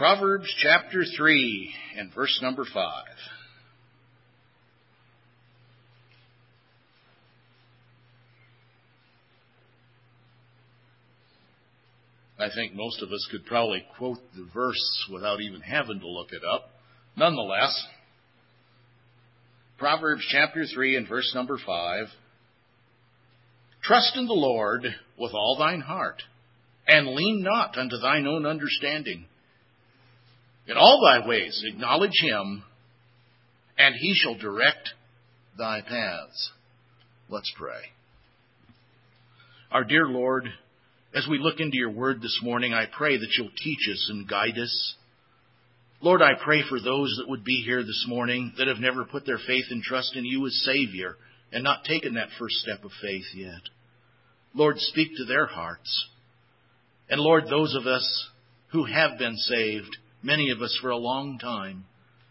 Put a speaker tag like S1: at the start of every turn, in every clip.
S1: Proverbs chapter 3 and verse number 5. I think most of us could probably quote the verse without even having to look it up. Nonetheless, Proverbs chapter 3 and verse number 5. Trust in the Lord with all thine heart, and lean not unto thine own understanding. In all thy ways acknowledge him, and he shall direct thy paths. Let's pray. Our dear Lord, as we look into your word this morning, I pray that you'll teach us and guide us. Lord, I pray for those that would be here this morning that have never put their faith and trust in you as Savior and not taken that first step of faith yet. Lord, speak to their hearts. And Lord, those of us who have been saved, many of us for a long time,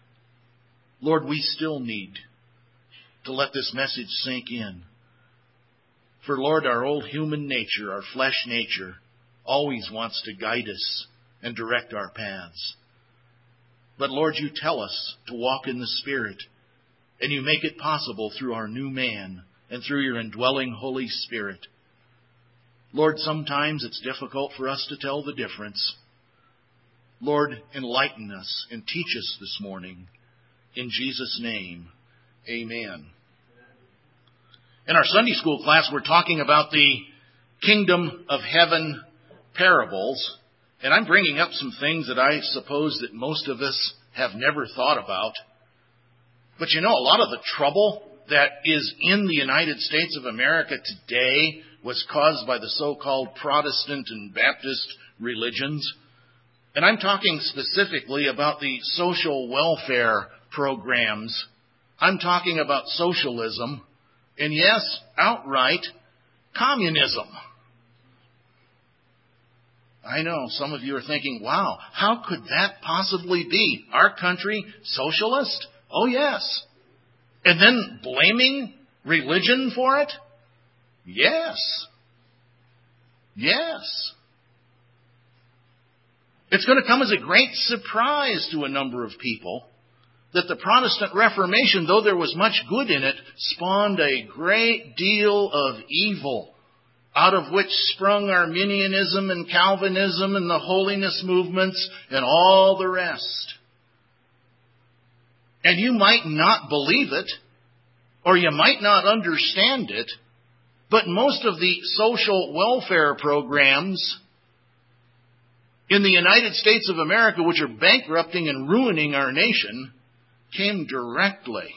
S1: Lord, we still need to let this message sink in. For Lord, our old human nature, our flesh nature, always wants to guide us and direct our paths. But Lord, you tell us to walk in the Spirit, and you make it possible through our new man and through your indwelling Holy Spirit. Lord, sometimes it's difficult for us to tell the difference. Lord, enlighten us and teach us this morning. In Jesus' name, amen. In our Sunday school class, we're talking about the Kingdom of Heaven parables. And I'm bringing up some things that I suppose that most of us have never thought about. But you know, a lot of the trouble that is in the United States of America today was caused by the so-called Protestant and Baptist religions. And I'm talking specifically about the social welfare programs. I'm talking about socialism. And yes, outright communism. I know some of you are thinking, wow, how could that possibly be? Our country socialist? Oh, yes. And then blaming religion for it? Yes. Yes. It's going to come as a great surprise to a number of people that the Protestant Reformation, though there was much good in it, spawned a great deal of evil, out of which sprung Arminianism and Calvinism and the holiness movements and all the rest. And you might not believe it, or you might not understand it, but most of the social welfare programs in the United States of America, which are bankrupting and ruining our nation, came directly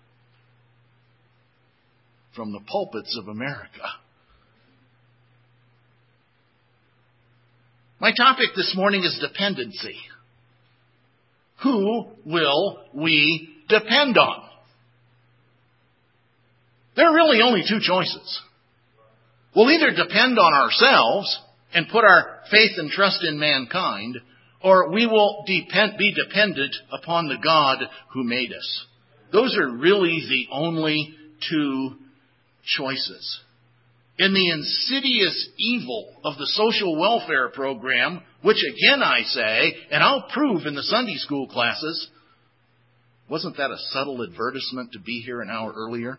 S1: from the pulpits of America. My topic this morning is dependency. Who will we depend on? There are really only two choices. We'll either depend on ourselves and put our faith and trust in mankind, or we will be dependent upon the God who made us. Those are really the only two choices. In the insidious evil of the social welfare program, which again I say, and I'll prove in the Sunday school classes, wasn't that a subtle advertisement to be here an hour earlier?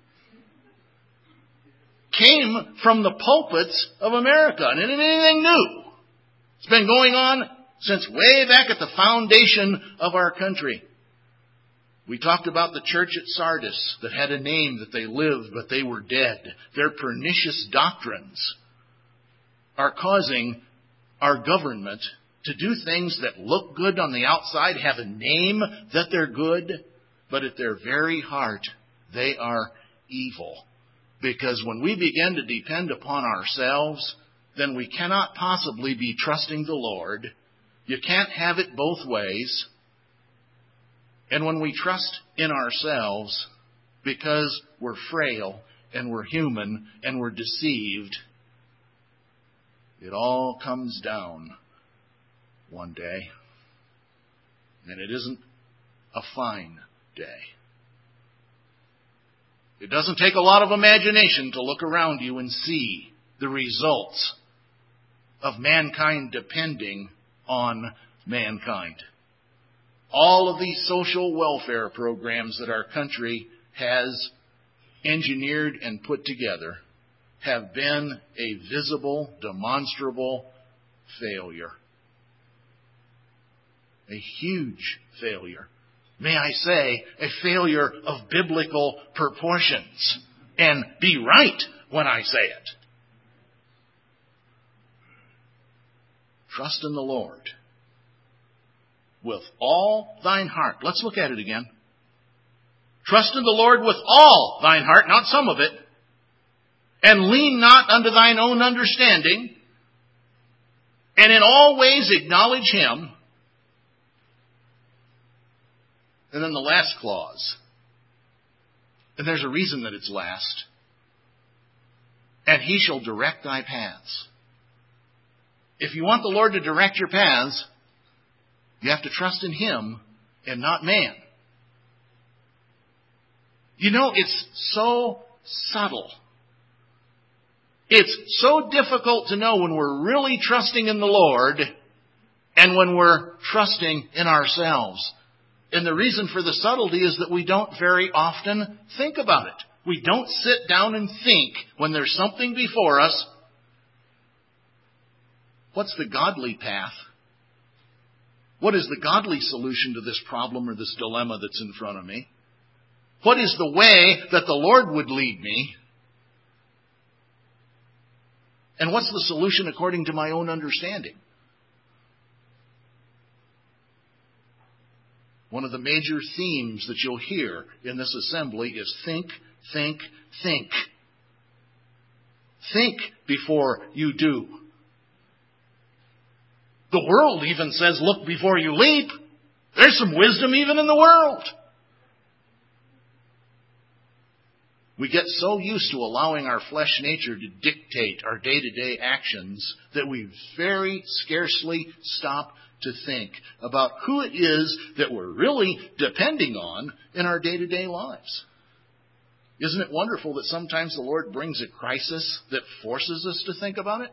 S1: Came from the pulpits of America, and it ain't anything new. It's been going on since way back at the foundation of our country. We talked about the church at Sardis that had a name, that they lived, but they were dead. Their pernicious doctrines are causing our government to do things that look good on the outside, have a name that they're good, but at their very heart, they are evil. Because when we begin to depend upon ourselves, then we cannot possibly be trusting the Lord. You can't have it both ways. And when we trust in ourselves, because we're frail and we're human and we're deceived, it all comes down one day. And it isn't a fine day. It doesn't take a lot of imagination to look around you and see the results of mankind depending on mankind. All of these social welfare programs that our country has engineered and put together have been a visible, demonstrable failure. A huge failure. May I say, a failure of biblical proportions. And be right when I say it. Trust in the Lord with all thine heart. Let's look at it again. Trust in the Lord with all thine heart, not some of it. And lean not unto thine own understanding. And in all ways acknowledge Him. And then the last clause. And there's a reason that it's last. And He shall direct thy paths. If you want the Lord to direct your paths, you have to trust in Him and not man. You know, it's so subtle. It's so difficult to know when we're really trusting in the Lord and when we're trusting in ourselves. And the reason for the subtlety is that we don't very often think about it. We don't sit down and think when there's something before us. What's the godly path? What is the godly solution to this problem or this dilemma that's in front of me? What is the way that the Lord would lead me? And what's the solution according to my own understanding? One of the major themes that you'll hear in this assembly is think, think, think. Think before you do. The world even says, look before you leap. There's some wisdom even in the world. We get so used to allowing our flesh nature to dictate our day-to-day actions that we very scarcely stop to think about who it is that we're really depending on in our day-to-day lives. Isn't it wonderful that sometimes the Lord brings a crisis that forces us to think about it?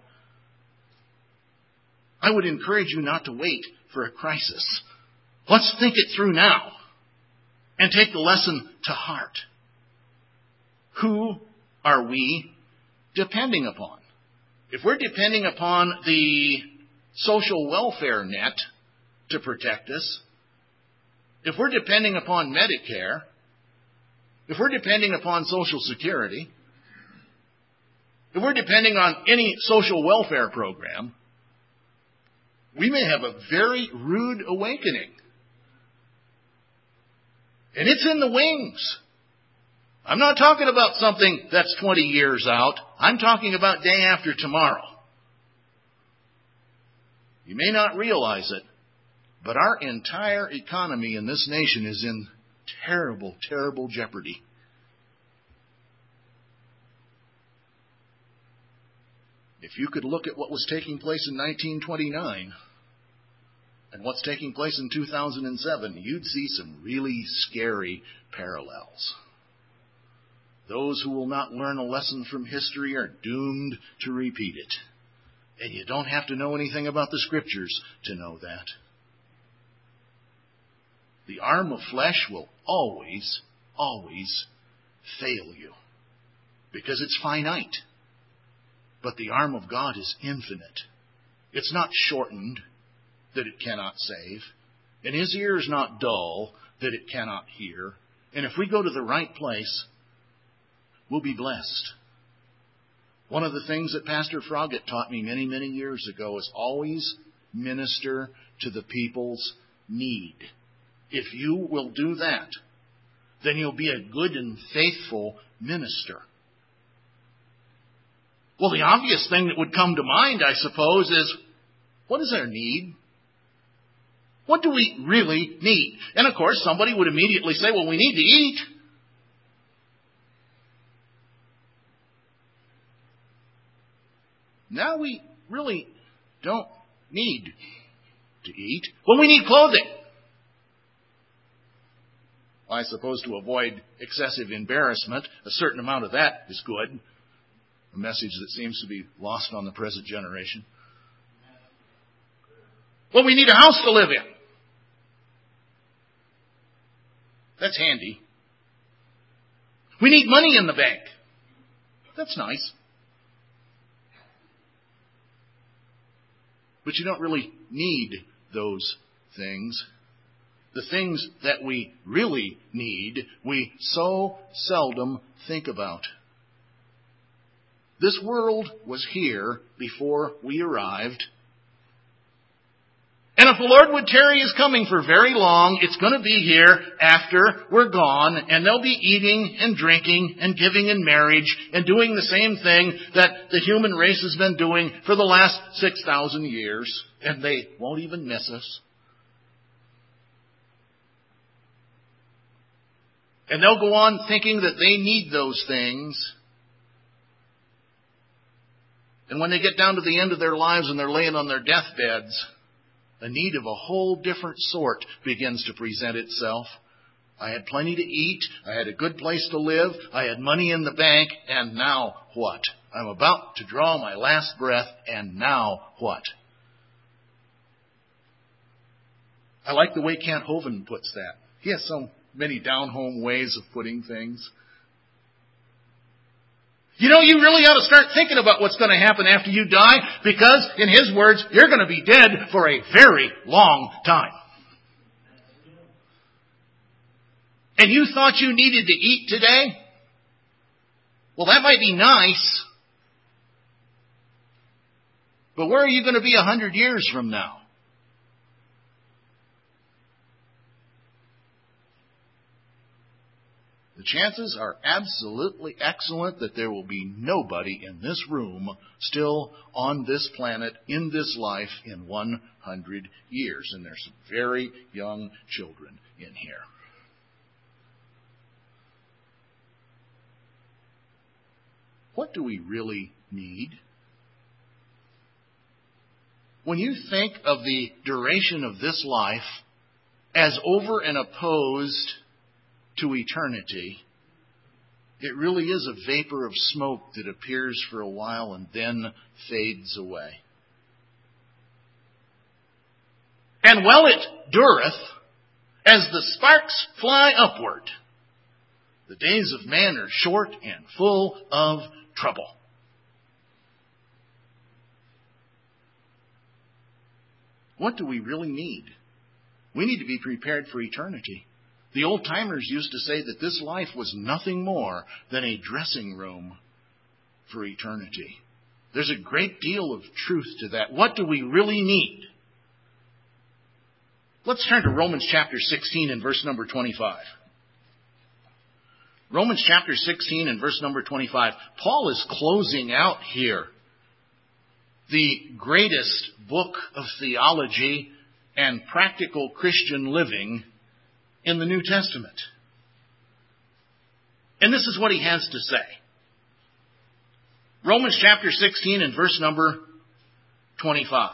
S1: I would encourage you not to wait for a crisis. Let's think it through now and take the lesson to heart. Who are we depending upon? If we're depending upon the social welfare net to protect us, if we're depending upon Medicare, if we're depending upon Social Security, if we're depending on any social welfare program, we may have a very rude awakening. And it's in the wings. I'm not talking about something that's 20 years out. I'm talking about day after tomorrow. You may not realize it, but our entire economy in this nation is in terrible, terrible jeopardy. If you could look at what was taking place in 1929 and what's taking place in 2007, you'd see some really scary parallels. Those who will not learn a lesson from history are doomed to repeat it. And you don't have to know anything about the Scriptures to know that. The arm of flesh will always, always fail you because it's finite. But the arm of God is infinite. It's not shortened that it cannot save. And His ear is not dull that it cannot hear. And if we go to the right place, we'll be blessed. One of the things that Pastor Froggett taught me many, many years ago is always minister to the people's need. If you will do that, then you'll be a good and faithful minister. Well, the obvious thing that would come to mind, I suppose, is what is our need? What do we really need? And of course, somebody would immediately say, well, we need to eat. Now we really don't need to eat. Well, we need clothing. Well, I suppose to avoid excessive embarrassment, a certain amount of that is good. A message that seems to be lost on the present generation. Well, we need a house to live in. That's handy. We need money in the bank. That's nice. But you don't really need those things. The things that we really need, we so seldom think about. This world was here before we arrived. And if the Lord would tarry His coming for very long, it's going to be here after we're gone, and they'll be eating and drinking and giving in marriage and doing the same thing that the human race has been doing for the last 6,000 years, and they won't even miss us. And they'll go on thinking that they need those things. And when they get down to the end of their lives and they're laying on their deathbeds, a need of a whole different sort begins to present itself. I had plenty to eat. I had a good place to live. I had money in the bank. And now what? I'm about to draw my last breath. And now what? I like the way Kent Hovind puts that. He has so many down-home ways of putting things. You know, you really ought to start thinking about what's going to happen after you die, because, in his words, you're going to be dead for a very long time. And you thought you needed to eat today? Well, that might be nice. But where are you going to be 100 years from now? The chances are absolutely excellent that there will be nobody in this room still on this planet, in this life, in 100 years. And there's some very young children in here. What do we really need? When you think of the duration of this life as over and opposed to eternity, it really is a vapor of smoke that appears for a while and then fades away. And while it dureth, as the sparks fly upward, the days of man are short and full of trouble. What do we really need? We need to be prepared for eternity. The old-timers used to say that this life was nothing more than a dressing room for eternity. There's a great deal of truth to that. What do we really need? Let's turn to Romans chapter 16 and verse number 25. Romans chapter 16 and verse number 25. Paul is closing out here the greatest book of theology and practical Christian living in the New Testament. And this is what he has to say. Romans chapter 16 and verse number 25.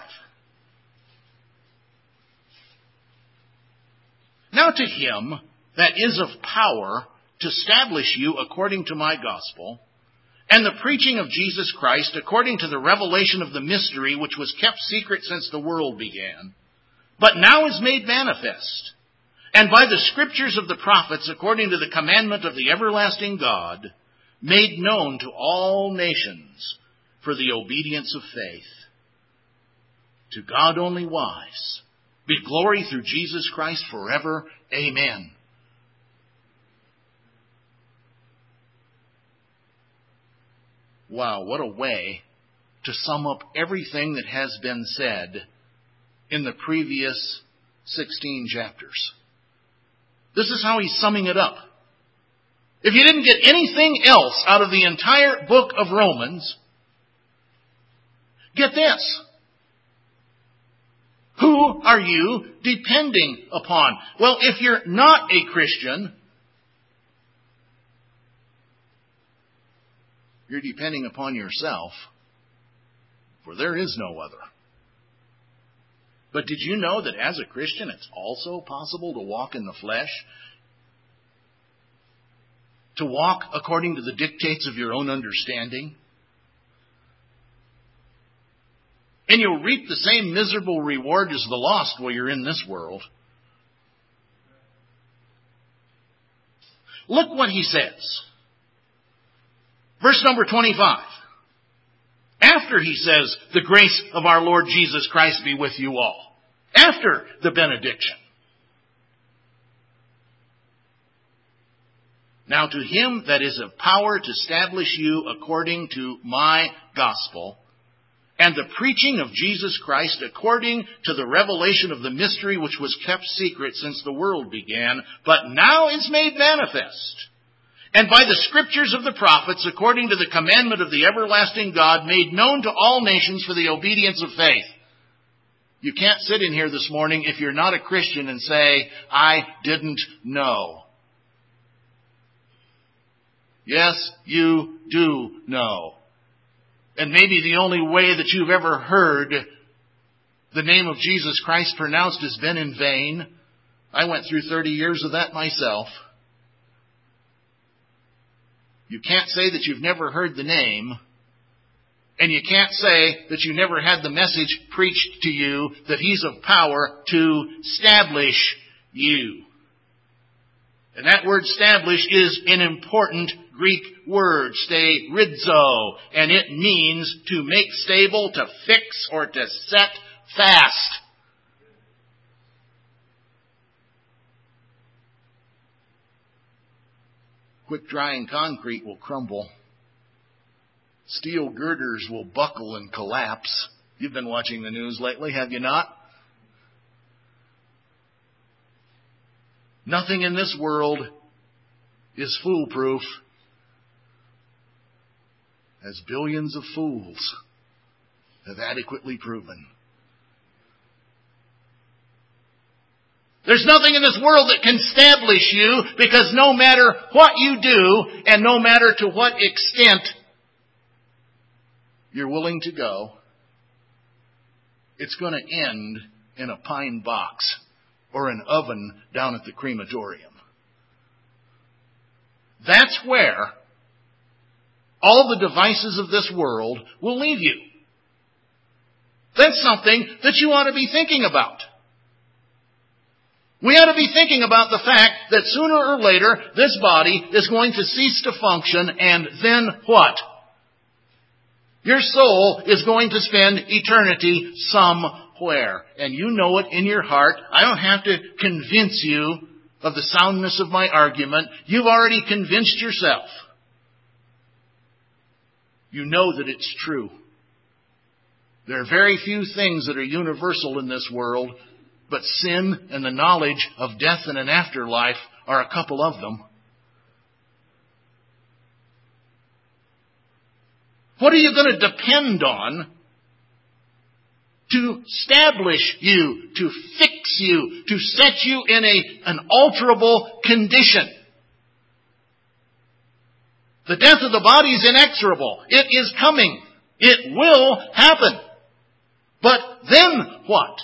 S1: Now to him that is of power to establish you according to my gospel, and the preaching of Jesus Christ according to the revelation of the mystery which was kept secret since the world began, but now is made manifest, and by the scriptures of the prophets, according to the commandment of the everlasting God, made known to all nations for the obedience of faith. To God only wise, be glory through Jesus Christ forever. Amen. Wow, what a way to sum up everything that has been said in the previous 16 chapters. This is how he's summing it up. If you didn't get anything else out of the entire book of Romans, get this. Who are you depending upon? Well, if you're not a Christian, you're depending upon yourself, for there is no other. But did you know that as a Christian, it's also possible to walk in the flesh? To walk according to the dictates of your own understanding? And you'll reap the same miserable reward as the lost while you're in this world. Look what he says. Verse number 25. After he says, the grace of our Lord Jesus Christ be with you all. After the benediction. Now to him that is of power to establish you according to my gospel, and the preaching of Jesus Christ according to the revelation of the mystery which was kept secret since the world began, but now is made manifest. And by the scriptures of the prophets, according to the commandment of the everlasting God, made known to all nations for the obedience of faith. You can't sit in here this morning if you're not a Christian and say, I didn't know. Yes, you do know. And maybe the only way that you've ever heard the name of Jesus Christ pronounced has been in vain. I went through 30 years of that myself. You can't say that you've never heard the name, and you can't say that you never had the message preached to you that He's of power to establish you. And that word establish is an important Greek word, sterizo, and it means to make stable, to fix, or to set fast. Quick drying concrete will crumble. Steel girders will buckle and collapse. You've been watching the news lately, have you not? Nothing in this world is foolproof, as billions of fools have adequately proven. There's nothing in this world that can establish you, because no matter what you do and no matter to what extent you're willing to go, it's going to end in a pine box or an oven down at the crematorium. That's where all the devices of this world will leave you. That's something that you ought to be thinking about. We ought to be thinking about the fact that sooner or later this body is going to cease to function, and then what? Your soul is going to spend eternity somewhere. And you know it in your heart. I don't have to convince you of the soundness of my argument. You've already convinced yourself. You know that it's true. There are very few things that are universal in this world, but sin and the knowledge of death and an afterlife are a couple of them. What are you going to depend on to establish you, to fix you, to set you in an alterable condition? The death of the body is inexorable. It is coming. It will happen. But then what?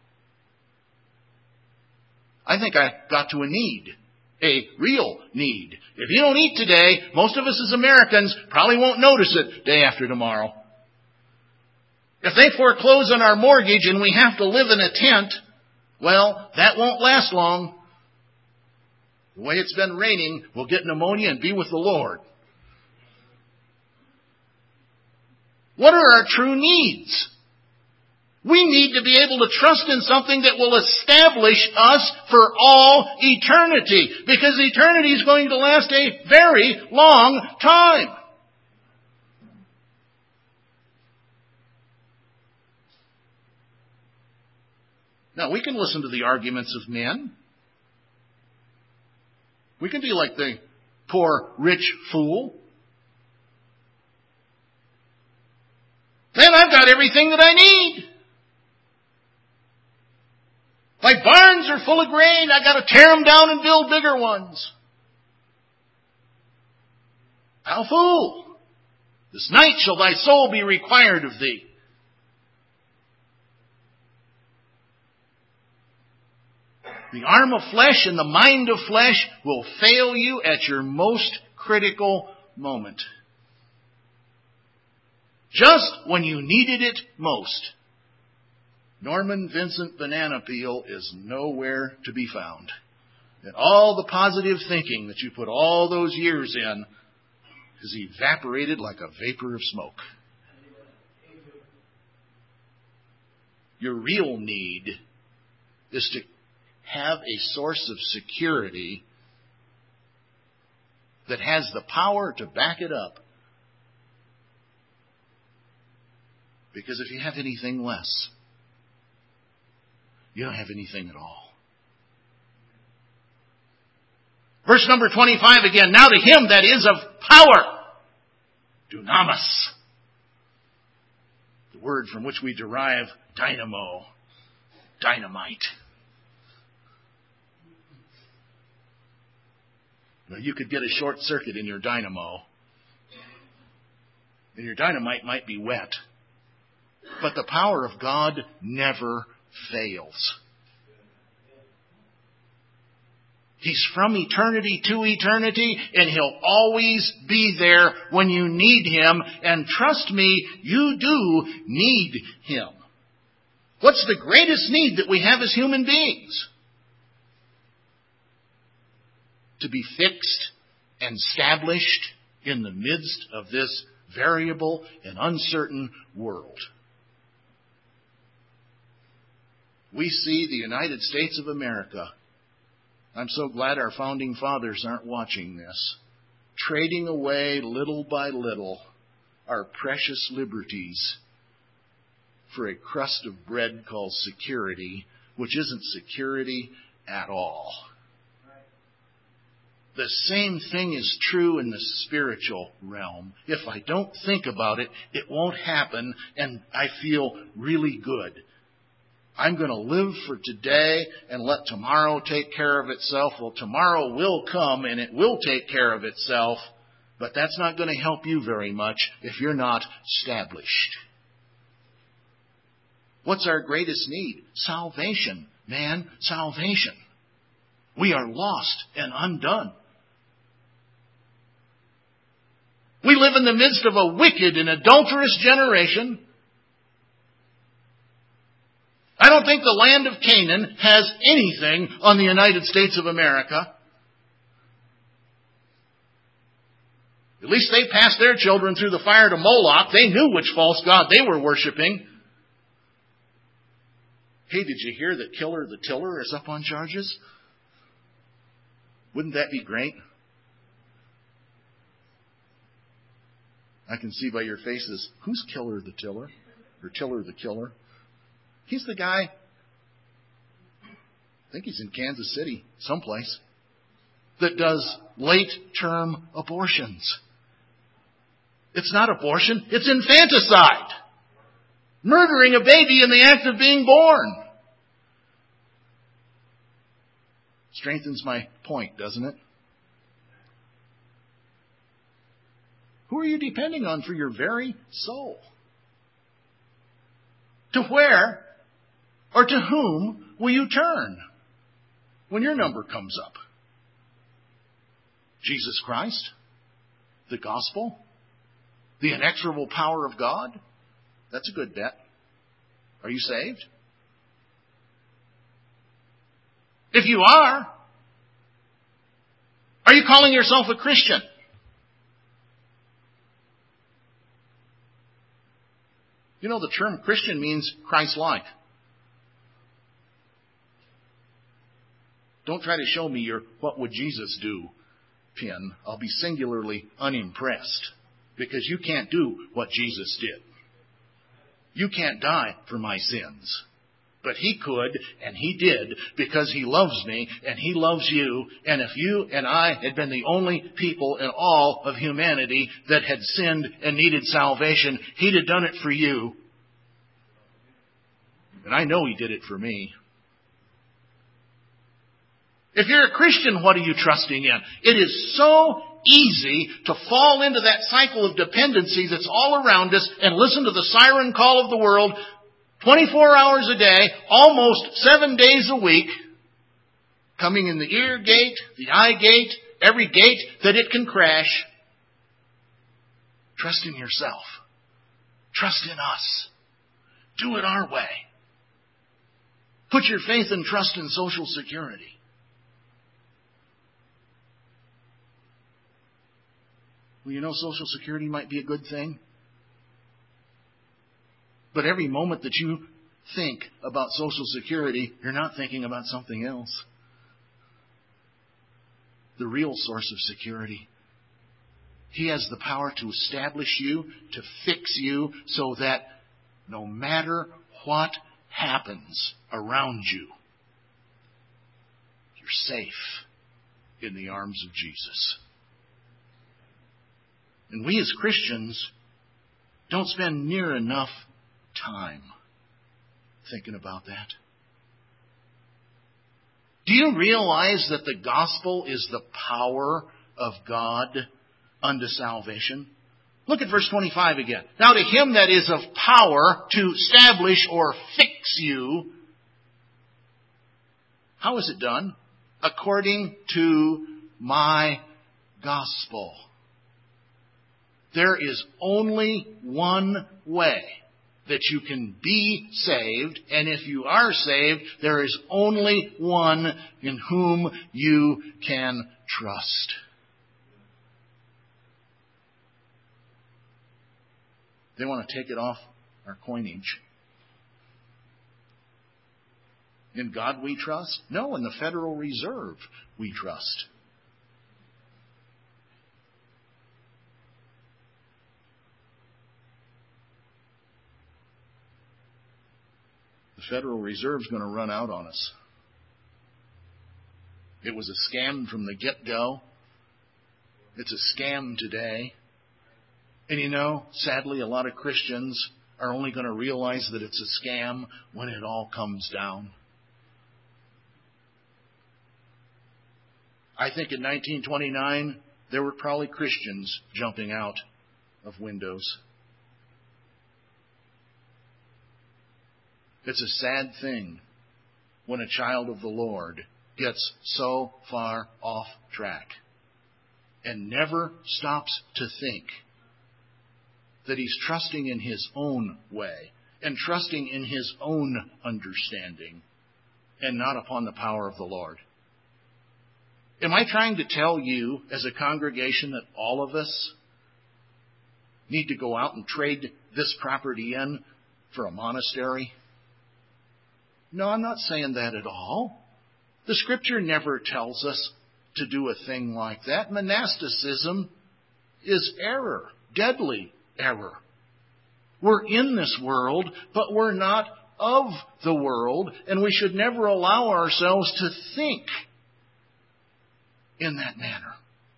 S1: I think I got to a need. A real need. If you don't eat today, most of us as Americans probably won't notice it day after tomorrow. If they foreclose on our mortgage and we have to live in a tent, well, that won't last long. The way it's been raining, we'll get pneumonia and be with the Lord. What are our true needs? We need to be able to trust in something that will establish us for all eternity. Because eternity is going to last a very long time. Now, we can listen to the arguments of men. We can be like the poor rich fool. Man, I've got everything that I need. My barns are full of grain. I've got to tear them down and build bigger ones. Thou fool! This night shall thy soul be required of thee. The arm of flesh and the mind of flesh will fail you at your most critical moment. Just when you needed it most. Norman Vincent Banana Peel is nowhere to be found. And all the positive thinking that you put all those years in has evaporated like a vapor of smoke. Your real need is to have a source of security that has the power to back it up. Because if you have anything less, you don't have anything at all. Verse number 25 again. Now to him that is of power, dunamis. The word from which we derive dynamo, dynamite. Now, you could get a short circuit in your dynamo, and your dynamite might be wet. But the power of God never fails. He's from eternity to eternity, and He'll always be there when you need Him. And trust me, you do need Him. What's the greatest need that we have as human beings? To be fixed and established in the midst of this variable and uncertain world. We see the United States of America. I'm so glad our founding fathers aren't watching this. Trading away little by little our precious liberties for a crust of bread called security, which isn't security at all. The same thing is true in the spiritual realm. If I don't think about it, it won't happen, and I feel really good. I'm going to live for today and let tomorrow take care of itself. Well, tomorrow will come and it will take care of itself, but that's not going to help you very much if you're not established. What's our greatest need? Salvation, man, salvation. We are lost and undone. We live in the midst of a wicked and adulterous generation. I don't think the land of Canaan has anything on the United States of America. At least they passed their children through the fire to Moloch. They knew which false god they were worshiping. Hey, did you hear that Killer the Tiller is up on charges? Wouldn't that be great? I can see by your faces, who's Killer the Tiller? Or Tiller the Killer? He's the guy, I think he's in Kansas City, someplace, that does late-term abortions. It's not abortion, it's infanticide. Murdering a baby in the act of being born. Strengthens my point, doesn't it? Who are you depending on for your very soul? To where or to whom will you turn when your number comes up? Jesus Christ? The gospel? The inexorable power of God? That's a good bet. Are you saved? If you are you calling yourself a Christian? You know, the term Christian means Christ-like. Don't try to show me your "what would Jesus do" pin. I'll be singularly unimpressed because you can't do what Jesus did. You can't die for my sins. But He could, and He did, because He loves me, and He loves you. And if you and I had been the only people in all of humanity that had sinned and needed salvation, He'd have done it for you. And I know He did it for me. If you're a Christian, what are you trusting in? It is so easy to fall into that cycle of dependency that's all around us and listen to the siren call of the world 24 hours a day, almost 7 days a week, coming in the ear gate, the eye gate, every gate that it can crash. Trust in yourself. Trust in us. Do it our way. Put your faith and trust in Social Security. Well, you know, Social Security might be a good thing. But every moment that you think about Social Security, you're not thinking about something else. The real source of security. He has the power to establish you, to fix you, so that no matter what happens around you, you're safe in the arms of Jesus. And we as Christians don't spend near enough time thinking about that. Do you realize that the gospel is the power of God unto salvation? Look at verse 25 again. Now to him that is of power to establish or fix you, how is it done? According to my gospel. There is only one way that you can be saved, and if you are saved, there is only one in whom you can trust. They want to take it off our coinage. In God we trust? No, in the Federal Reserve we trust. The Federal Reserve is going to run out on us. It was a scam from the get-go. It's a scam today. And you know, sadly, a lot of Christians are only going to realize that it's a scam when it all comes down. I think in 1929, there were probably Christians jumping out of windows. It's a sad thing when a child of the Lord gets so far off track and never stops to think that he's trusting in his own way and trusting in his own understanding and not upon the power of the Lord. Am I trying to tell you as a congregation that all of us need to go out and trade this property in for a monastery? No, I'm not saying that at all. The Scripture never tells us to do a thing like that. Monasticism is error, deadly error. We're in this world, but we're not of the world, and we should never allow ourselves to think in that manner.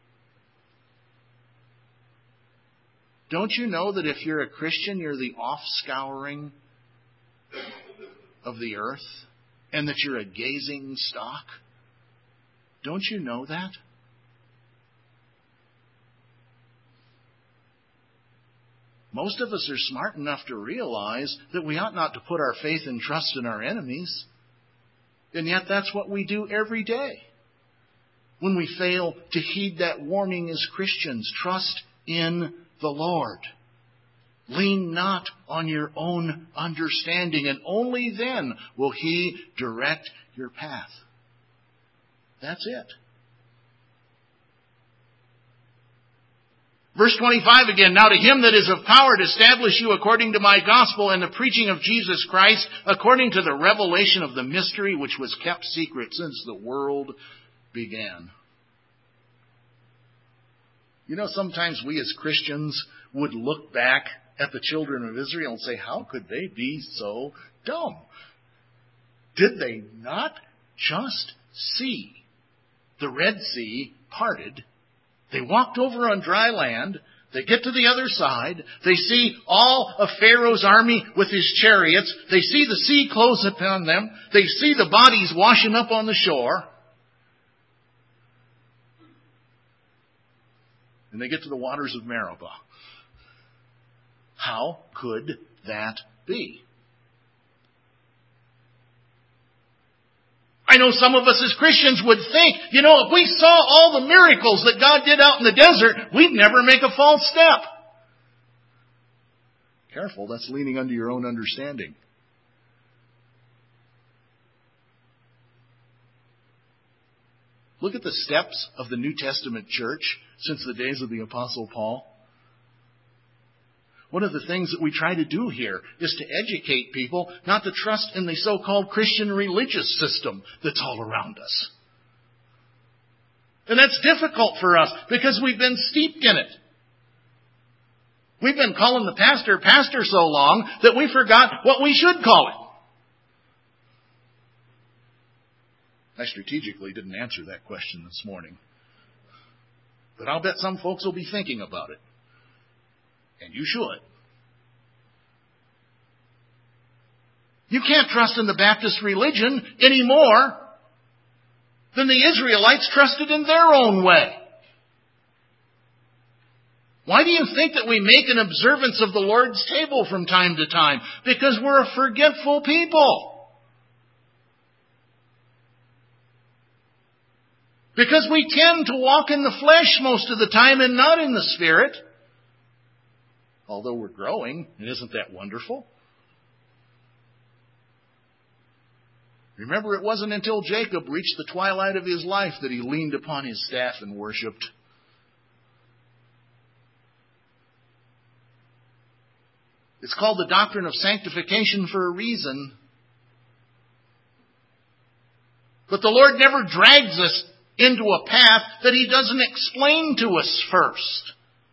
S1: Don't you know that if you're a Christian, you're the offscouring of the earth, and that you're a gazing stock? Don't you know that? Most of us are smart enough to realize that we ought not to put our faith and trust in our enemies. And yet that's what we do every day. When we fail to heed that warning as Christians, trust in the Lord. Lean not on your own understanding, and only then will He direct your path. That's it. Verse 25 again, now to him that is of power to establish you according to my gospel and the preaching of Jesus Christ, according to the revelation of the mystery which was kept secret since the world began. You know, sometimes we as Christians would look back at the children of Israel and say, how could they be so dumb? Did they not just see the Red Sea parted? They walked over on dry land. They get to the other side. They see all of Pharaoh's army with his chariots. They see the sea close upon them. They see the bodies washing up on the shore. And they get to the waters of Meribah. How could that be? I know some of us as Christians would think, you know, if we saw all the miracles that God did out in the desert, we'd never make a false step. Careful, that's leaning unto your own understanding. Look at the steps of the New Testament church since the days of the Apostle Paul. One of the things that we try to do here is to educate people not to trust in the so-called Christian religious system that's all around us. And that's difficult for us because we've been steeped in it. We've been calling the pastor so long that we forgot what we should call it. I strategically didn't answer that question this morning. But I'll bet some folks will be thinking about it. And you should. You can't trust in the Baptist religion any more than the Israelites trusted in their own way. Why do you think that we make an observance of the Lord's table from time to time? Because we're a forgetful people. Because we tend to walk in the flesh most of the time and not in the Spirit. Although we're growing, and isn't that wonderful? Remember, it wasn't until Jacob reached the twilight of his life that he leaned upon his staff and worshipped. It's called the doctrine of sanctification for a reason. But the Lord never drags us into a path that He doesn't explain to us first.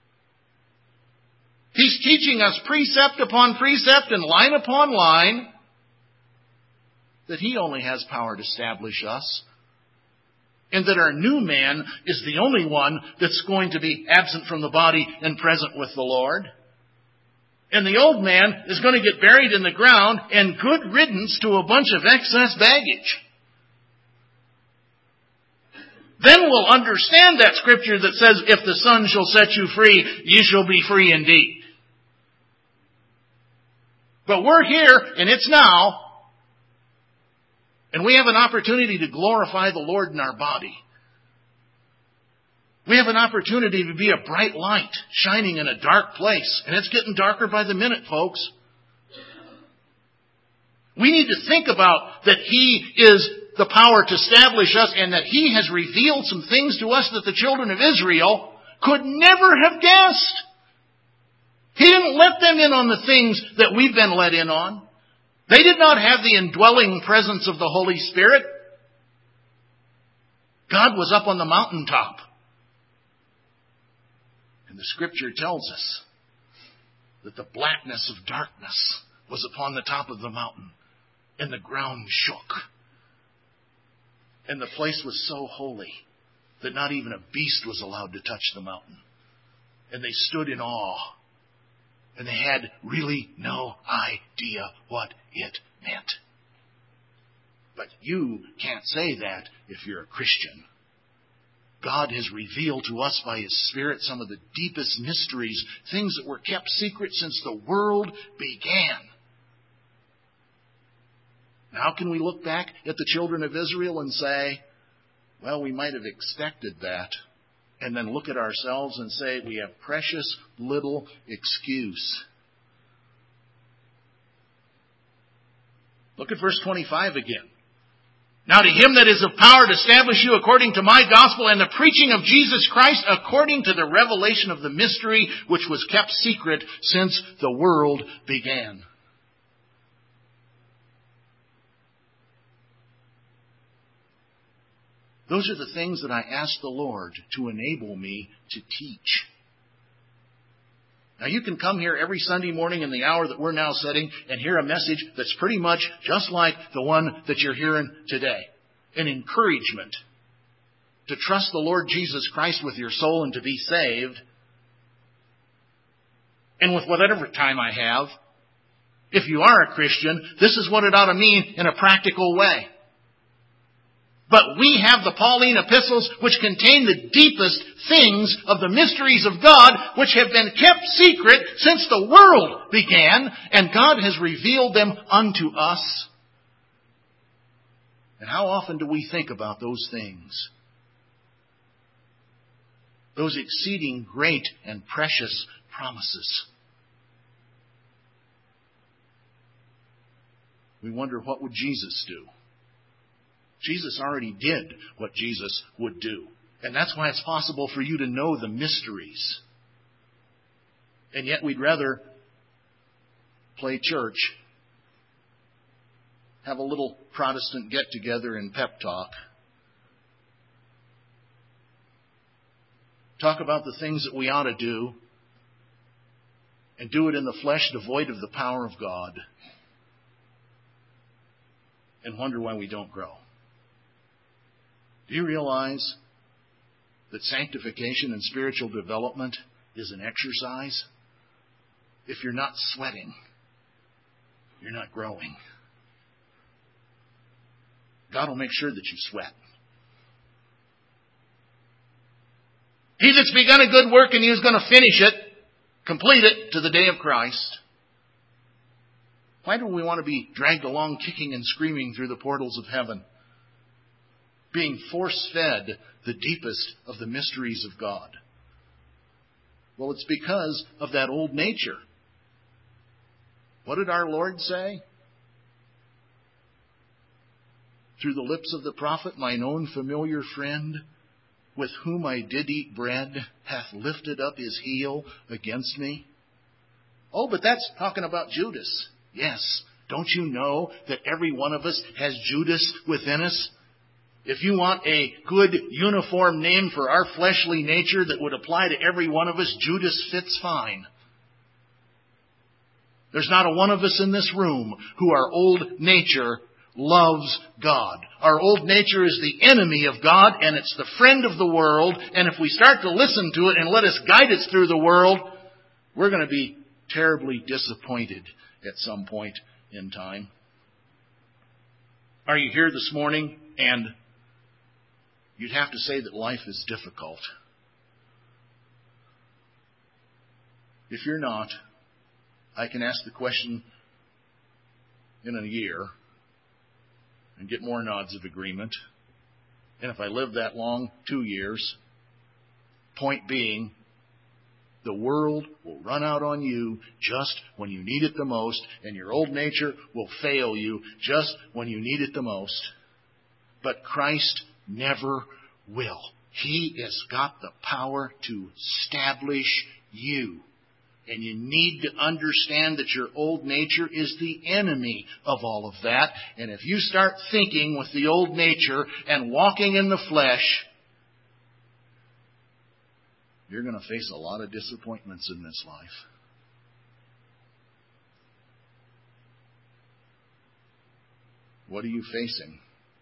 S1: He's teaching us precept upon precept and line upon line that He only has power to establish us, and that our new man is the only one that's going to be absent from the body and present with the Lord. And the old man is going to get buried in the ground, and good riddance to a bunch of excess baggage. Then we'll understand that scripture that says, if the Son shall set you free, you shall be free indeed. But we're here, and it's now, and we have an opportunity to glorify the Lord in our body. We have an opportunity to be a bright light shining in a dark place. And it's getting darker by the minute, folks. We need to think about that He is the power to establish us, and that He has revealed some things to us that the children of Israel could never have guessed. He didn't let them in on the things that we've been let in on. They did not have the indwelling presence of the Holy Spirit. God was up on the mountaintop. And the Scripture tells us that the blackness of darkness was upon the top of the mountain, and the ground shook. And the place was so holy that not even a beast was allowed to touch the mountain. And they stood in awe. And they had really no idea what it meant. But you can't say that if you're a Christian. God has revealed to us by His Spirit some of the deepest mysteries, things that were kept secret since the world began. Now, how can we look back at the children of Israel and say, well, we might have expected that, and then look at ourselves and say we have precious little excuse? Look at verse 25 again. Now to Him that is of power to establish you according to my gospel and the preaching of Jesus Christ according to the revelation of the mystery which was kept secret since the world began. Those are the things that I ask the Lord to enable me to teach. Now you can come here every Sunday morning in the hour that we're now setting and hear a message that's pretty much just like the one that you're hearing today. An encouragement to trust the Lord Jesus Christ with your soul and to be saved. And with whatever time I have, if you are a Christian, this is what it ought to mean in a practical way. But we have the Pauline epistles which contain the deepest things of the mysteries of God which have been kept secret since the world began, and God has revealed them unto us. And how often do we think about those things? Those exceeding great and precious promises. We wonder, what would Jesus do? Jesus already did what Jesus would do. And that's why it's possible for you to know the mysteries. And yet we'd rather play church, have a little Protestant get-together and pep talk, talk about the things that we ought to do, and do it in the flesh devoid of the power of God, and wonder why we don't grow. Do you realize that sanctification and spiritual development is an exercise? If you're not sweating, you're not growing. God will make sure that you sweat. He that's begun a good work and He is going to finish it, complete it to the day of Christ. Why do we want to be dragged along kicking and screaming through the portals of heaven, being force-fed the deepest of the mysteries of God? Well, it's because of that old nature. What did our Lord say? Through the lips of the prophet, mine own familiar friend, with whom I did eat bread, hath lifted up his heel against me. Oh, but that's talking about Judas. Yes. Don't you know that every one of us has Judas within us? If you want a good uniform name for our fleshly nature that would apply to every one of us, Judas fits fine. There's not a one of us in this room who our old nature loves God. Our old nature is the enemy of God, and it's the friend of the world. And if we start to listen to it and let us guide us through the world, we're going to be terribly disappointed at some point in time. Are you here this morning and you'd have to say that life is difficult? If you're not, I can ask the question in a year and get more nods of agreement. And if I live that long, 2 years. Point being, the world will run out on you just when you need it the most, and your old nature will fail you just when you need it the most. But Christ never will. He has got the power to establish you. And you need to understand that your old nature is the enemy of all of that. And if you start thinking with the old nature and walking in the flesh, you're going to face a lot of disappointments in this life. What are you facing?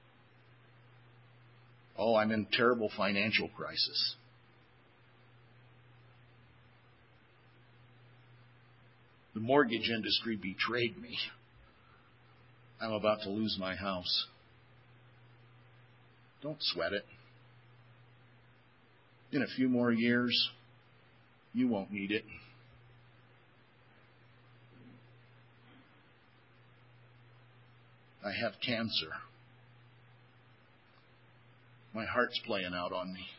S1: Oh, I'm in terrible financial crisis. The mortgage industry betrayed me. I'm about to lose my house. Don't sweat it. In a few more years, you won't need it. I have cancer. My heart's playing out on me.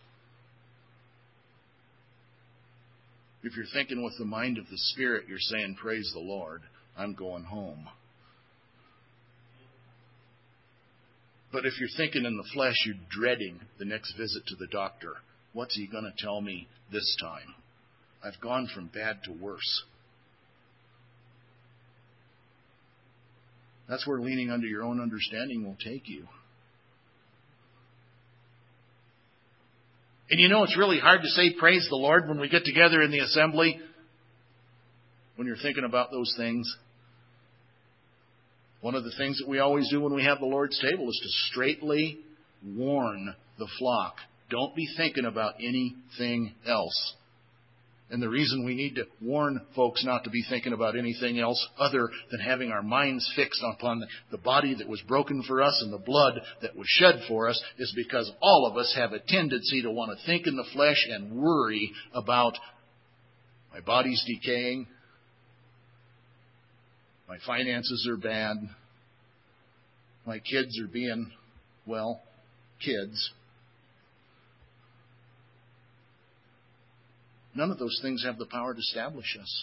S1: If you're thinking with the mind of the Spirit, you're saying, praise the Lord, I'm going home. But if you're thinking in the flesh, you're dreading the next visit to the doctor. What's he going to tell me this time? I've gone from bad to worse. That's where leaning under your own understanding will take you. And you know, it's really hard to say praise the Lord when we get together in the assembly, when you're thinking about those things. One of the things that we always do when we have the Lord's table is to straightly warn the flock. Don't be thinking about anything else. And the reason we need to warn folks not to be thinking about anything else other than having our minds fixed upon the body that was broken for us and the blood that was shed for us is because all of us have a tendency to want to think in the flesh and worry about my body's decaying, my finances are bad, my kids are being, well, kids. None of those things have the power to establish us.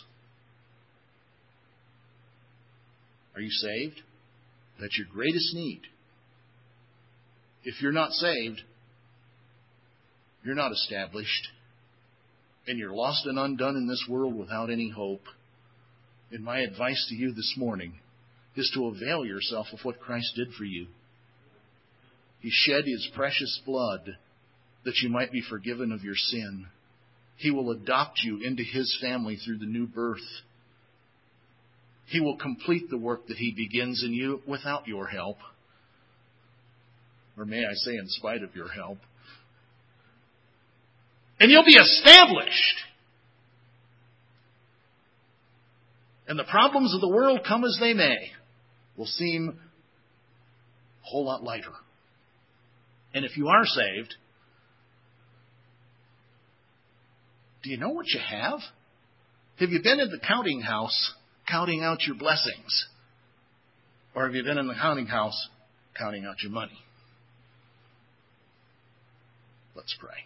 S1: Are you saved? That's your greatest need. If you're not saved, you're not established, and you're lost and undone in this world without any hope. And my advice to you this morning is to avail yourself of what Christ did for you. He shed His precious blood that you might be forgiven of your sin. He will adopt you into His family through the new birth. He will complete the work that He begins in you without your help. Or may I say, in spite of your help. And you'll be established. And the problems of the world, come as they may, will seem a whole lot lighter. And if you are saved, do you know what you have? Have you been in the counting house counting out your blessings? Or have you been in the counting house counting out your money? Let's pray.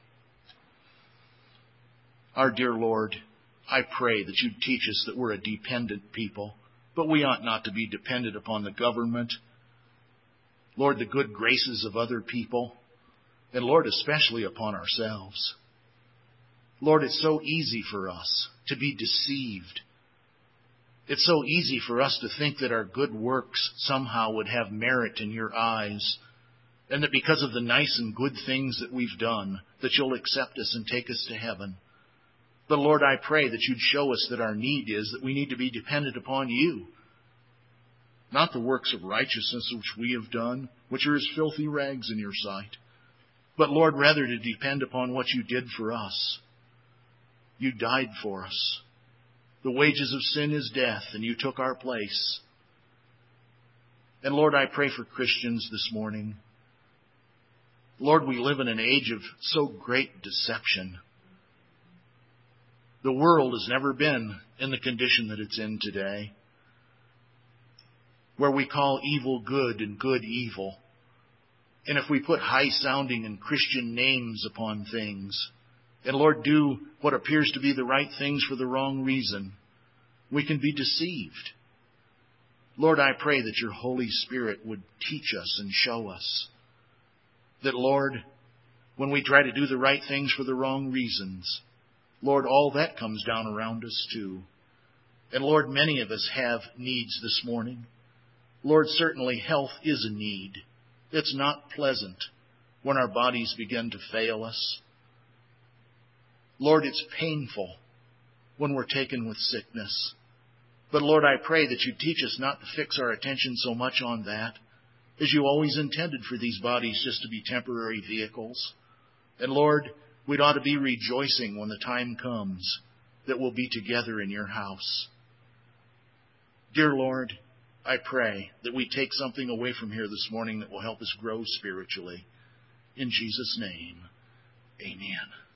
S1: Our dear Lord, I pray that you'd teach us that we're a dependent people, but we ought not to be dependent upon the government. Lord, the good graces of other people, and Lord, especially upon ourselves. Lord, it's so easy for us to be deceived. It's so easy for us to think that our good works somehow would have merit in your eyes, and that because of the nice and good things that we've done, that you'll accept us and take us to heaven. But Lord, I pray that you'd show us that our need is that we need to be dependent upon you. Not the works of righteousness which we have done, which are as filthy rags in your sight. But Lord, rather to depend upon what you did for us. You died for us. The wages of sin is death, and you took our place. And Lord, I pray for Christians this morning. Lord, we live in an age of so great deception. The world has never been in the condition that it's in today, where we call evil good and good evil. And if we put high-sounding and Christian names upon things, and Lord, do what appears to be the right things for the wrong reason, we can be deceived. Lord, I pray that your Holy Spirit would teach us and show us that, Lord, when we try to do the right things for the wrong reasons, Lord, all that comes down around us too. And Lord, many of us have needs this morning. Lord, certainly health is a need. It's not pleasant when our bodies begin to fail us. Lord, it's painful when we're taken with sickness. But Lord, I pray that you teach us not to fix our attention so much on that, as you always intended for these bodies just to be temporary vehicles. And Lord, we'd ought to be rejoicing when the time comes that we'll be together in your house. Dear Lord, I pray that we take something away from here this morning that will help us grow spiritually. In Jesus' name, amen.